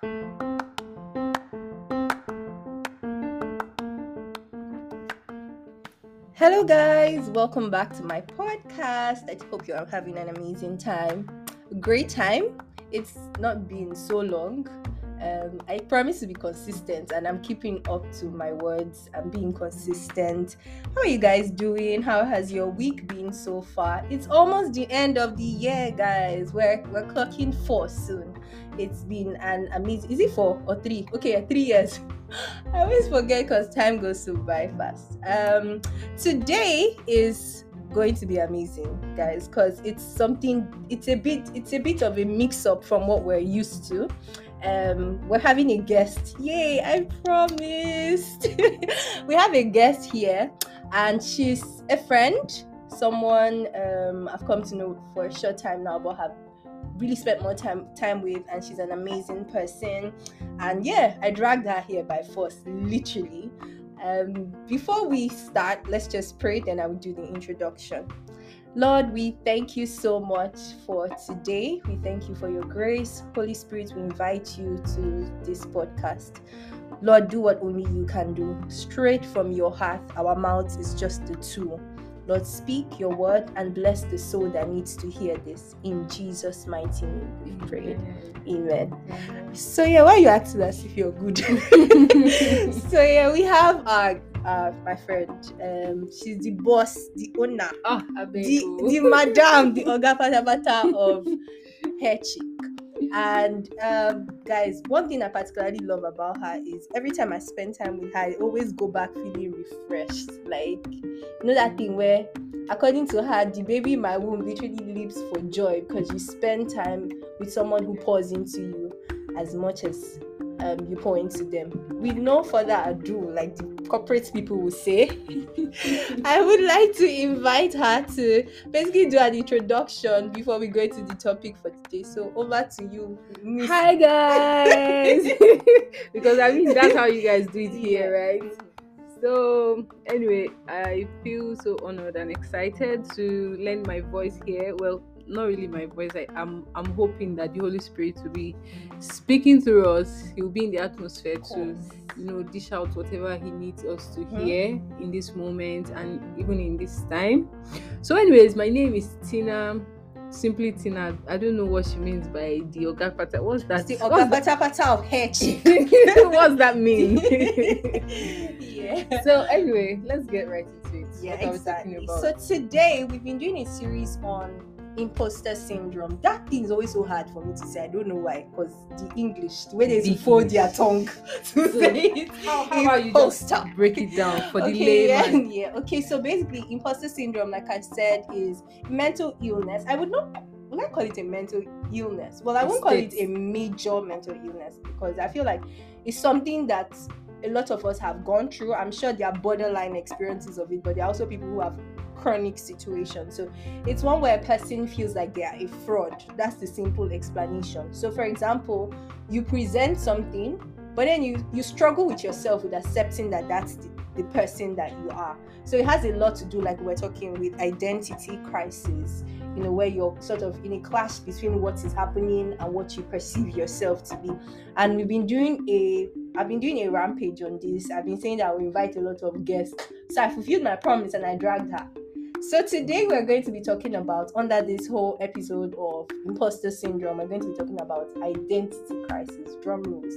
Hello, guys. Welcome back to my podcast. I hope you are having an amazing time. A great time. It's not been so long. I promise to be consistent and I'm keeping up to my words. I'm being consistent. How are you guys doing? How has your week been so far? It's almost the end of the year, guys. We're clocking 4 soon. It's been an amazing. Is it 4 or 3? Okay, 3 years. I always forget because time goes so by fast. Today is going to be amazing, guys, because it's a bit of a mix-up from what we're used to. We're having a guest. Yay, I promised. We have a guest here, and she's a friend, someone I've come to know for a short time now, but have really spent more time with, and she's an amazing person. And yeah, I dragged her here by force, literally. Before we start, let's just pray, then I will do the introduction. Lord, we thank you so much for today. We thank you for your grace. Holy Spirit, we invite you to this podcast. Lord, do what only you can do. Straight from your heart, our mouth is just the tool. Lord, speak your word and bless the soul that needs to hear this. In Jesus' mighty name we pray. Amen. So yeah, why are you acting as if you're good? So yeah, we have my friend. She's the boss, the owner, the madam, the Oga Patapata of Hair Chick. And guys, one thing I particularly love about her is every time I spend time with her, I always go back feeling refreshed. Like, you know that thing where, according to her, the baby in my womb literally leaps for joy because you spend time with someone who pours into you as much as you pour into them. With no further ado, like the corporate people will say, I would like to invite her to basically do an introduction before we go into the topic for today. So over to you, Miss. Hi guys. Because I mean that's how you guys do it here, right? So anyway, I feel so honored and excited to lend my voice here. Well, not really my voice. I'm hoping that the Holy Spirit will be speaking through us. He will be in the atmosphere to, dish out whatever He needs us to hear in this moment and even in this time. So, anyways, my name is Tina. Simply Tina. I don't know what she means by the Oga Pata. What's that? It's the Oga Pata of Hair Chick. What's that mean? Yeah. So anyway, let's get right into it. Yeah, exactly. So today we've been doing a series on imposter syndrome. That thing is always so hard for me to say. I don't know why, because the English, the way they fold their tongue to say it. How about you just break it down for the layman? Yeah. Okay, so basically imposter syndrome, like I said, is mental illness. I would not call it a mental illness. Well, I won't call it a major mental illness because I feel like it's something that a lot of us have gone through. I'm sure there are borderline experiences of it, but there are also people who have chronic situations. So it's one where a person feels like they are a fraud. That's the simple explanation. So for example, you present something, but then you struggle with yourself with accepting that that's the person that you are. So it has a lot to do, like we're talking, with identity crisis, where you're sort of in a clash between what is happening and what you perceive yourself to be. And I've been doing a rampage on this. I've been saying that I will invite a lot of guests. So I fulfilled my promise and I dragged her. So today we're going to be talking about, under this whole episode of imposter syndrome, we're going to be talking about identity crisis. Drum rolls.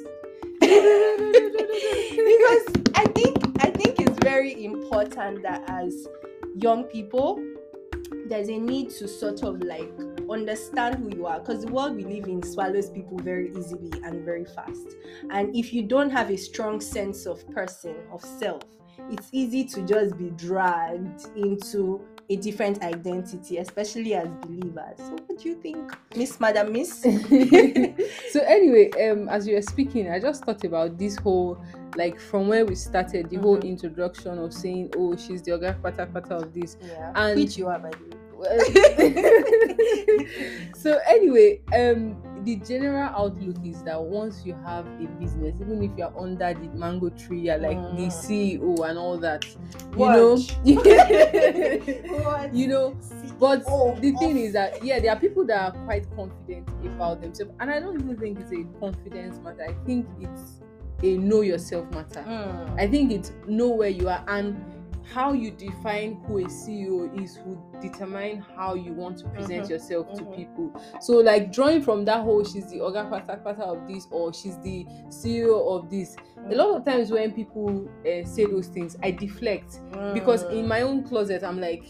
Because I think it's very important that as young people, there's a need to sort of like understand who you are, because the world we live in swallows people very easily and very fast. And if you don't have a strong sense of person, of self, it's easy to just be dragged into a different identity, especially as believers. So what do you think, Madam Miss? So anyway, as you were speaking, I just thought about this whole, like, from where we started, the whole introduction of saying, oh, she's the Oga Pata of this. Yeah. And which you are, by the way. So anyway, the general outlook is that once you have a business, even if you're under the mango tree, you're like the CEO and all that, you know. But the thing is that there are people that are quite confident about themselves, and I don't even think it's a confidence matter. I think it's a know yourself matter. I think it's know where you are, and how you define who a CEO is would determine how you want to present yourself to people. So like drawing from that whole she's the Oga Pata of this, or she's the CEO of this, a lot of times when people say those things, I deflect, because in my own closet I'm like,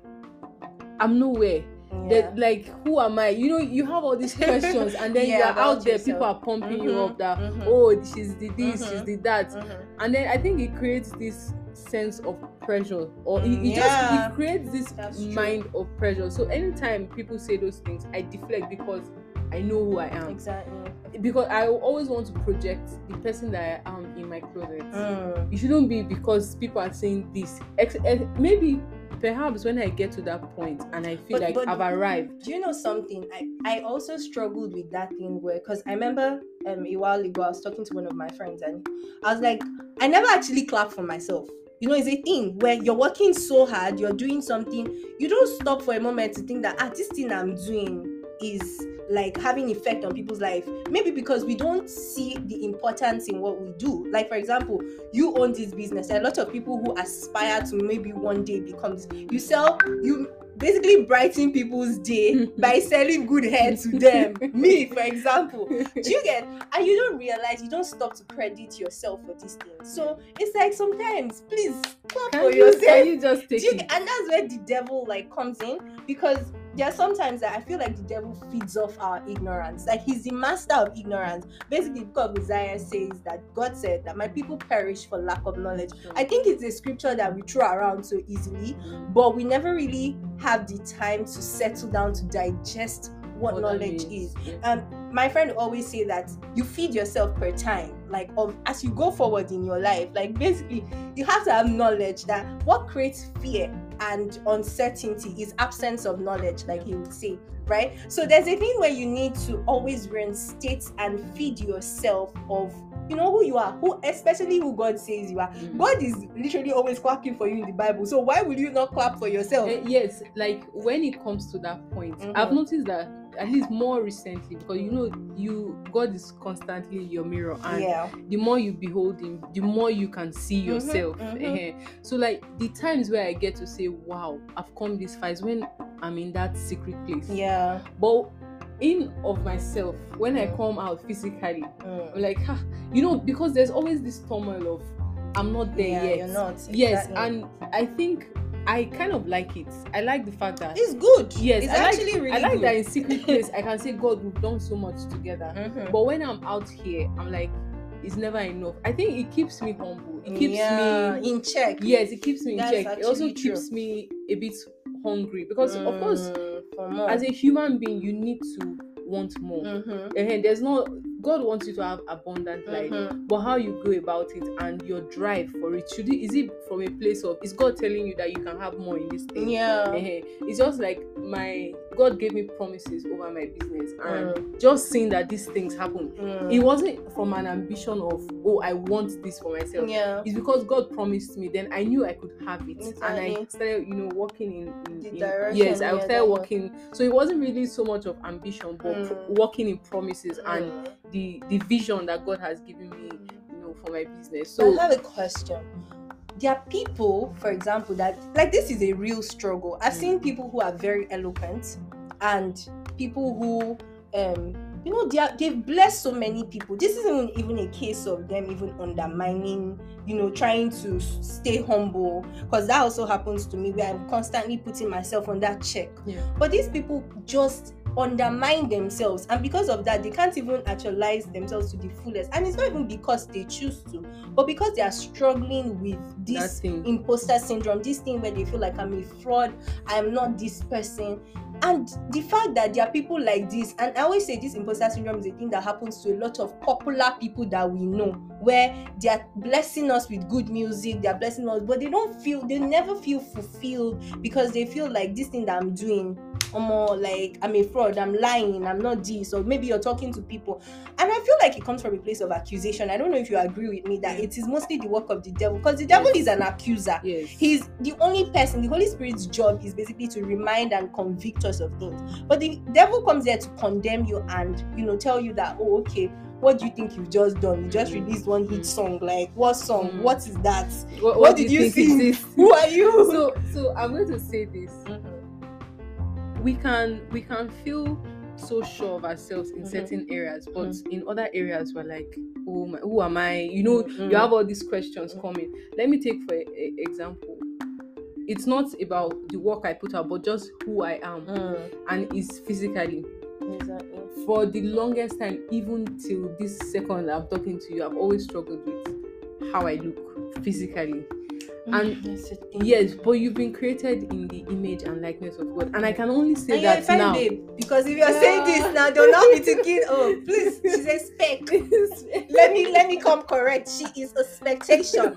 I'm nowhere. That, like, who am I? You have all these questions, and then you're out there, people are pumping you up that she's the this, she's the that, and then I think it creates this sense of pressure, or it creates this mind of pressure. So anytime people say those things, I deflect, because I know who I am. Exactly. Because I always want to project the person that I am in my closet. It shouldn't be because people are saying this. Maybe perhaps when I get to that point and I feel like I've arrived. Do you know something? I also struggled with that thing where, because I remember a while ago I was talking to one of my friends, and I was like, I never actually clap for myself. It's a thing where you're working so hard, you're doing something, you don't stop for a moment to think that this thing I'm doing is like having effect on people's life. Maybe because we don't see the importance in what we do. Like, for example, you own this business. There are a lot of people who aspire to maybe one day become this. You basically brighten people's day by selling good hair to them. Me, for example. Do you get? And you don't realize, you don't stop to credit yourself for these things. So it's like, sometimes, please clap for yourself. Can you just take it? And that's where the devil comes in, because there are sometimes that I feel like the devil feeds off our ignorance. Like, he's the master of ignorance. Basically, because Isaiah says that God said that my people perish for lack of knowledge. I think it's a scripture that we throw around so easily, but we never really have the time to settle down to digest what knowledge is. My friend always say that you feed yourself per time, as you go forward in your life. Like, basically, you have to have knowledge. That what creates fear and uncertainty is absence of knowledge, like he would say, right? So there's a thing where you need to always reinstate and feed yourself of who you are, especially who God says you are. God is literally always clapping for you in the Bible, so why will you not clap for yourself? Yes, like when it comes to that point, I've noticed that at least more recently, because God is constantly your mirror, and the more you behold him, the more you can see yourself. So like the times where I get to say, wow, I've come this far, is when I'm in that secret place. But in of myself, when I come out physically, I'm like, because there's always this turmoil of I'm not there yet. You're not. Yes, exactly. and I think I kind of like it. I like the fact that it's good. Yes, it's actually really I like good. that in secret place I can say, God, we've done so much together. But when I'm out here, I'm like, it's never enough. I think it keeps me humble. It keeps me in check. Yes, it keeps me in That's check. It also keeps me a bit hungry, because of course, as a human being, you need to want more. And there's no, God wants you to have abundant life, but how you go about it and your drive for it, is it from a place of, is God telling you that you can have more in this thing? It's just like God gave me promises over my business, and just seeing that these things happen, it wasn't from an ambition of, I want this for myself. It's because God promised me, then I knew I could have it. And I started walking in the direction. Yes, I started walking. So it wasn't really so much of ambition, but walking in promises and the vision that God has given me, for my business. So I have a question. There are people, for example, that this is a real struggle. I've seen people who are very eloquent, and people who they've blessed so many people. This isn't even a case of them even undermining, trying to stay humble, because that also happens to me, where I'm constantly putting myself on that check. But these people just undermine themselves, and because of that, they can't even actualize themselves to the fullest. And it's not even because they choose to, but because they are struggling with this imposter syndrome, this thing where they feel like, I'm a fraud, I'm not this person. And the fact that there are people like this, and I always say this imposter syndrome is a thing that happens to a lot of popular people that we know, where they are blessing us with good music, they are blessing us, but they never feel fulfilled, because they feel like this thing that I'm doing, like I'm a fraud, I'm lying, I'm not this, or maybe you're talking to people. And I feel like it comes from a place of accusation. I don't know if you agree with me that it is mostly the work of the devil, because the devil is an accuser. Yes. He's the only person. The Holy Spirit's job is basically to remind and convict us of things. But the devil comes there to condemn you and, tell you that, oh, okay, what do you think you've just done? You just released one hit song. Like, what song? What is that? What did you sing? Who are you? So I'm going to say this. We can feel so sure of ourselves in certain areas, but in other areas we're like, oh my, who am I? You have all these questions coming. Let me take for example. It's not about the work I put out, but just who I am, and is physically. Exactly. For the longest time, even till this second I'm talking to you, I've always struggled with how I look physically. And yes, but you've been created in the image and likeness of God, and I can only say and that fine, now, babe, because if you're saying this now, don't not be thinking, oh, please, she's a speck. let me come correct. She is a expectation.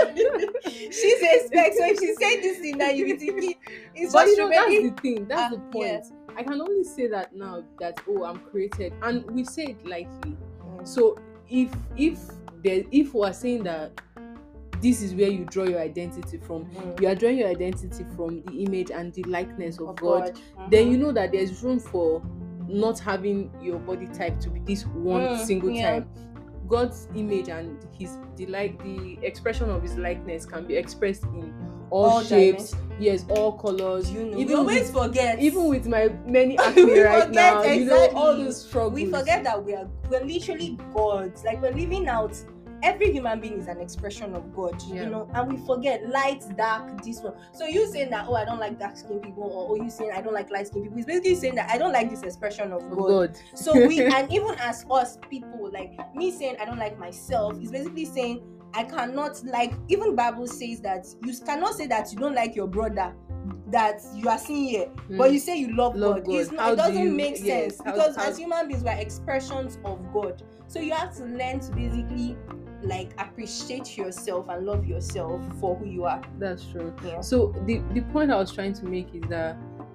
She's a speck. So if she say this thing, now you be thinking, it's but just that's the thing. That's the point. Yeah. I can only say that now that I'm created, and we say it lightly. So if we're saying that this is where you draw your identity from, you are drawing your identity from the image and the likeness of God. Then you know that there's room for not having your body type to be this one single type. God's image and the expression of his likeness can be expressed in all shapes, yes, all colors. We always forget. Even with my many acne right now, exactly. All those struggles. We forget that we're literally gods. Like, we're living out. Every human being is an expression of God, and we forget light, dark, this one. So you saying that, oh, I don't like dark skinned people, or you saying I don't like light skinned people, it's basically saying that I don't like this expression of God. So and even as us people, like me saying I don't like myself, is basically saying I cannot like, even Bible says that you cannot say that you don't like your brother that you are seeing here, but you say you love God. It doesn't make sense, because as human beings, we're expressions of God. So you have to learn to basically like appreciate yourself and love yourself for who you are. That's true. So the point I was trying to make is that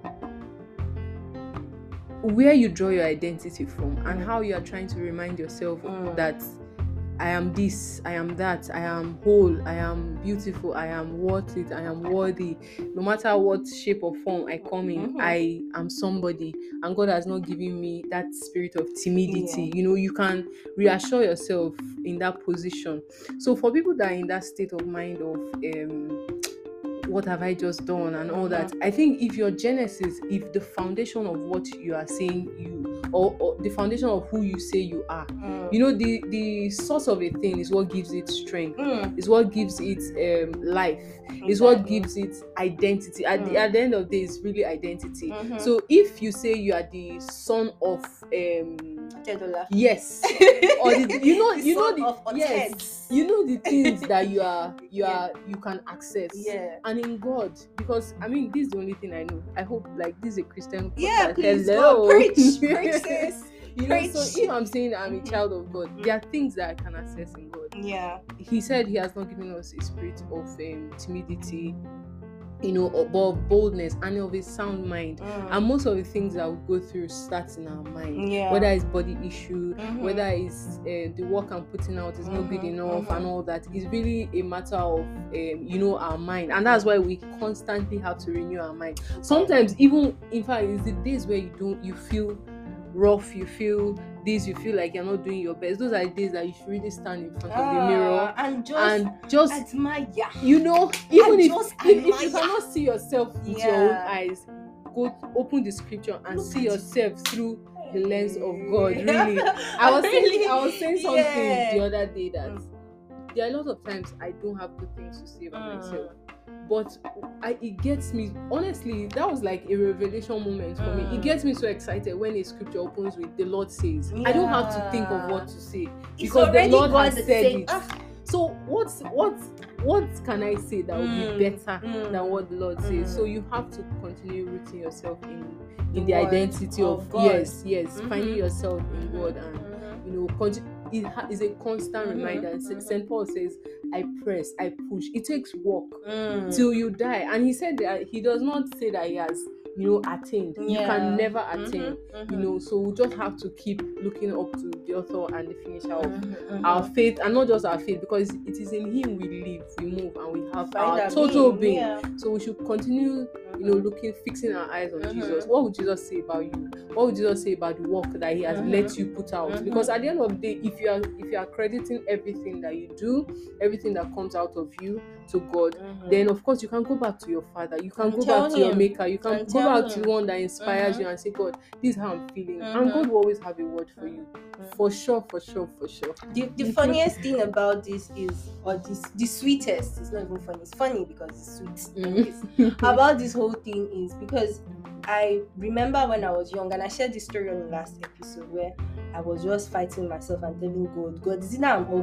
where you draw your identity from and how you are trying to remind yourself that I am this, I am that, I am whole, I am beautiful, I am worth it, I am worthy. No matter what shape or form I come in, I am somebody, and God has not given me that spirit of timidity. You can reassure yourself in that position. So for people that are in that state of mind of what have I just done and all that, I think if your genesis, if the foundation of what you are saying or the foundation of who you say you are, the source of a thing is what gives it strength, is what gives it life, is what gives it identity. At the end of the day, it's really identity. So if you say you are the son of Tedola. Yes. Or the things that you can access. Yeah. And in God, because this is the only thing I know. I hope like this is a Christian podcast. Yeah, please go preach, sis. So if I'm saying I'm a child of God, there are things that I can access in God. Yeah. He said he has not given us a spirit of timidity, but boldness and of a sound mind. And most of the things that we go through starts in our mind. Whether it's body issue, whether it's the work I'm putting out is not good enough and all that, is really a matter of our mind. And that's why we constantly have to renew our mind. Sometimes even, in fact, it's the days where you feel rough, you feel this, you feel like you're not doing your best. Those are the days that you should really stand in front of the mirror and just admire. Even if you cannot see yourself with your own eyes, go open the scripture and see yourself through the lens of God. Really. I was saying something the other day that there are a lot of times I don't have good things to say about myself. But it gets me, honestly, that was like a revelation moment for me. It gets me so excited when a scripture opens with the Lord says. I don't have to think of what to say because the Lord has said it. So what can I say that will be better than what the Lord says? So you have to continue rooting yourself in the identity of God. Yes, finding yourself in God, and it is a constant reminder. St. Paul says, I press, I push. It takes work till you die. And he said that he does not say that he has attain. You can never attain. So we just have to keep looking up to the author and the finisher of our faith, and not just our faith, because it is in him we live, we move, and we have our total being. So we should continue fixing our eyes on Jesus. What would Jesus say about you? What would Jesus say about the work that he has let you put out? Because at the end of the day, if you are crediting everything that you do, everything that comes out of you to God, then of course you can go back to your Father, you can go back to your maker, you can go back to the one that inspires you and say, God, this is how I'm feeling. And God will always have a word for you. For sure. The funniest thing about this is, or the sweetest, it's not even funny, it's funny because it's sweet. About this whole thing is because I remember when I was young, and I shared this story on the last episode, where I was just fighting myself and telling God, is it now I'm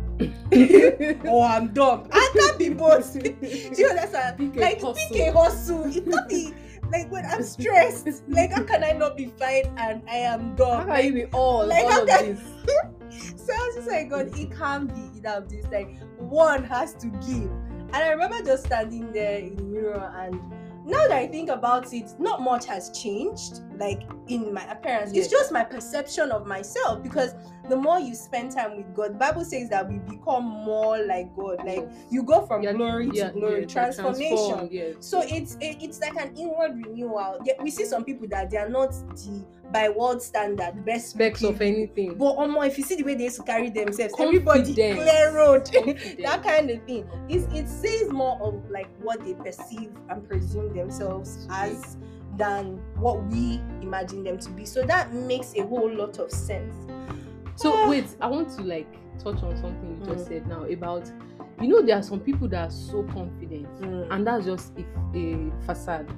ugly? Or I'm dumb? I can't be both. You understand? Pick a hustle. It can't be like when I'm stressed. Like, how can I not be fine and I am dumb? How can you be all of this? So I was just like, God, it can't be either of this. Like, one has to give. And I remember just standing there in the mirror, and now that I think about it, not much has changed, like in my appearance. It's just my perception of myself, because the more you spend time with God, the Bible says that we become more like God. Like, you go from glory to glory, transformation. So it's like an inward renewal. We see some people that they are not by world standard best specs of anything, but if you see the way they used to carry themselves, everybody clear road, that kind of thing. It says more of like what they perceive and presume themselves as than what we imagine them to be. So that makes a whole lot of sense. So wait, I want to touch on something you just said now about, there are some people that are so confident, and that's just a facade.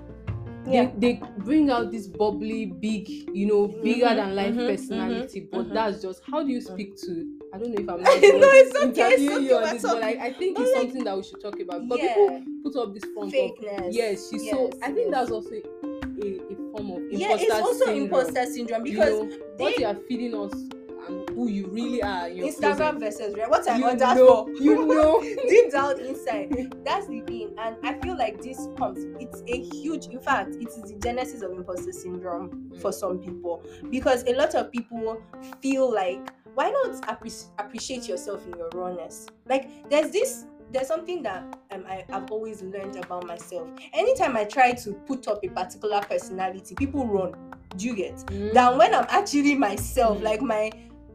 They bring out this bubbly, big, bigger than life personality, but that's just, how do you speak to, I don't know if I'm not interviewing you on this, but I think it's something that we should talk about, because people put up this front fakeness. of so I think that's also a form of imposter it's also syndrome. Imposter syndrome, because what you are feeding us and who you really are in your Instagram versus real. What I ordered for, deep down inside. That's the thing. And I feel like this it's a huge, in fact, it is the genesis of imposter syndrome for some people, because a lot of people feel like, why not appreciate yourself in your rawness? Like, there's something that I've always learned about myself. Anytime I try to put up a particular personality, people run. Do you get? Than when I'm actually myself, like my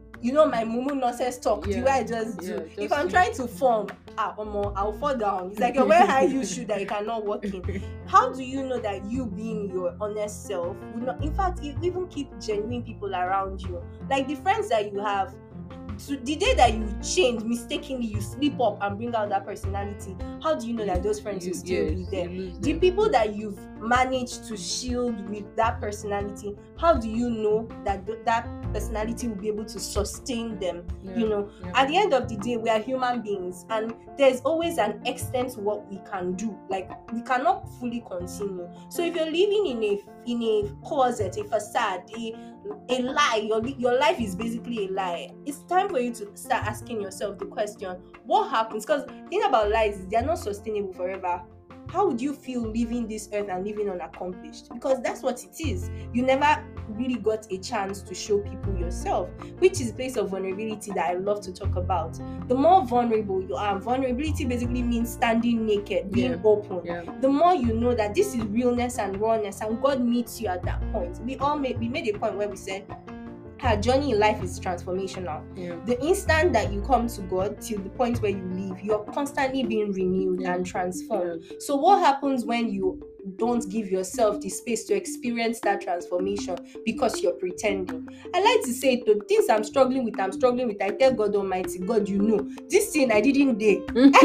mumu nonsense talk, the way I just do. If I'm trying to form, I'll fall down. It's like you're wearing high heel shoe that you cannot walk in. How do you know that you being your honest self would not, in fact, you even keep genuine people around you? Like the friends that you have, so the day that you change mistakenly, you slip up and bring out that personality, how do you know that those friends will still be there? The people that you've managed to shield with that personality, how do you know that that personality will be able to sustain them? At the end of the day, we are human beings, and there's always an extent to what we can do. Like, we cannot fully continue. So if you're living in a closet, a facade, a lie, your life is basically a lie, it's time for you to start asking yourself the question, what happens? Because the thing about lies is they're not sustainable forever. How would you feel leaving this earth and living unaccomplished? Because that's what it is. You never really got a chance to show people yourself, which is a place of vulnerability that I love to talk about. The more vulnerable you are, vulnerability basically means standing naked, being open. The more you know that this is realness and rawness, and God meets you at that point. We made a point where we said, our journey in life is transformational. The instant that you come to God till the point where you leave, you're constantly being renewed and transformed. So what happens when you don't give yourself the space to experience that transformation because you're pretending? I like to say, the things I'm struggling with, I tell God Almighty, God, this thing I didn't dare. I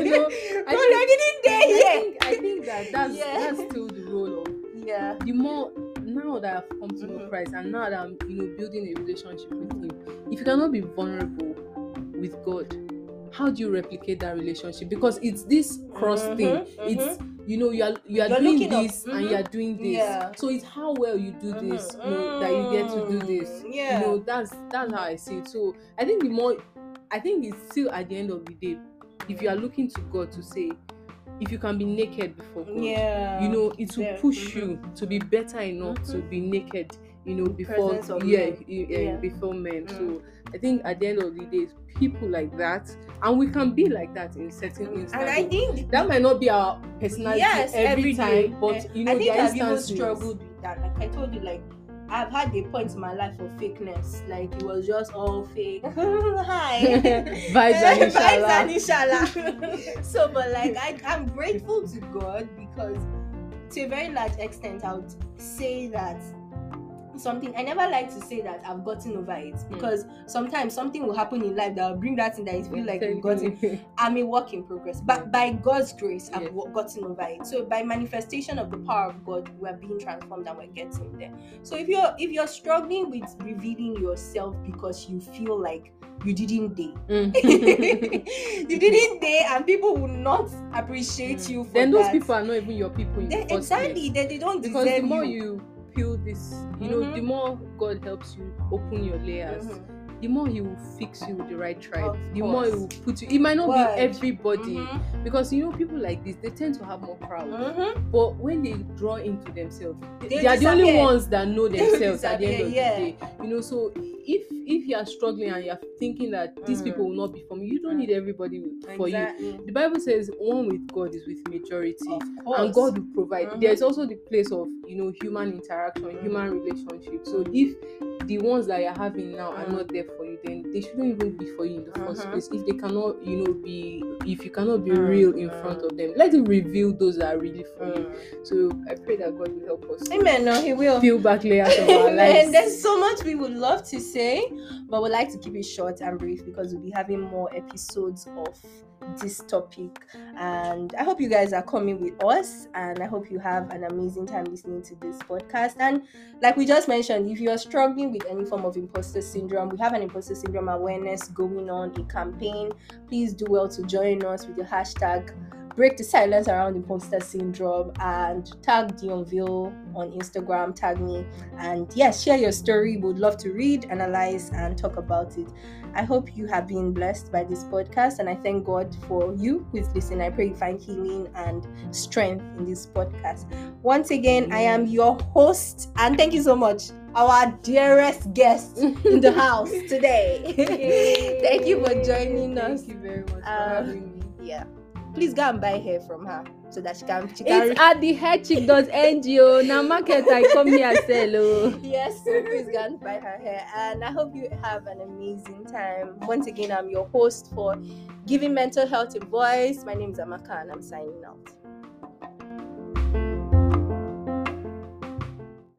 didn't dare here. I think that's still the role of the more. Now that I've come to know Christ, and now that I'm building a relationship with him, if you cannot be vulnerable with God, how do you replicate that relationship? Because it's this cross thing. It's you are doing this and you are doing this. So it's how well you do this, that you get to do this. That's how I see it. So I think it's still at the end of the day, if you are looking to God to say, if you can be naked before God, Yeah. you know, it will Yeah. push you to be better enough to be naked, you know, before Presence of men. before men. So I think at the end of the day, people like that, and we can be like that in certain instances. And I think that might not be our personality every day. time, but you know, I think there are I've even instances. struggled with that. Like I told you, like I've had a point in my life of fakeness. Like it was just all fake. Hi. Vibes and inshallah. So, but like I'm grateful to God because to a very large extent, I would say that something I never like to say that I've gotten over it, because sometimes something will happen in life that will bring that thing that you feel like you've gotten. I'm a work in progress, but by God's grace I've gotten over it. So by manifestation of the power of God, we're being transformed and we're getting there. So if you're struggling with revealing yourself because you feel like you didn't date you didn't date and people will not appreciate you for then those that. people are not even your people in the first exactly place. they don't because deserve the more you. you peel this, you know, the more God helps you open your layers, the more He will fix you with the right tribe. The more He will put you. It might not be everybody, because you know, people like this, they tend to have more crowd. But when they draw into themselves, they are the only ones that know themselves at the end of the day. You know, so if you are struggling and you are thinking that these people will not be for me, you don't need everybody for you. The Bible says one with God is with majority, and God will provide. There's also the place of, you know, human interaction, human relationship. So if the ones that you're having now are not there for you, then they shouldn't even be for you in the first place. If they cannot, you know, if you cannot be real in front of them, let Him reveal those that are really for you. So I pray that God will help us. Amen. No, He will. Peel back layers of our lives. There's so much we would love to say, but we'd like to keep it short and brief because we'll be having more episodes of this topic. And I hope you guys are coming with us, and I hope you have an amazing time listening to this podcast. And like we just mentioned, if you're struggling with any form of imposter syndrome, we have an imposter syndrome awareness going on, a campaign. Please do well to join us with the hashtag Break the Silence Around Imposter Syndrome, and tag The Unveil on Instagram, tag me, and yes, share your story. We'd love to read, analyze, and talk about it. I hope you have been blessed by this podcast, and I thank God for you who is listening. I pray you find healing and strength in this podcast. Once again, I am your host, and thank you so much, our dearest guest in the house today. Thank you for joining us. Thank you very much for having me. Yeah. Please go and buy hair from her so that she can it's at the hairchick.ngo. Now market I come here sell. Yes, so please go and buy her hair. And I hope you have an amazing time. Once again, I'm your host for Giving Mental Health a Voice. My name is Amaka and I'm signing out.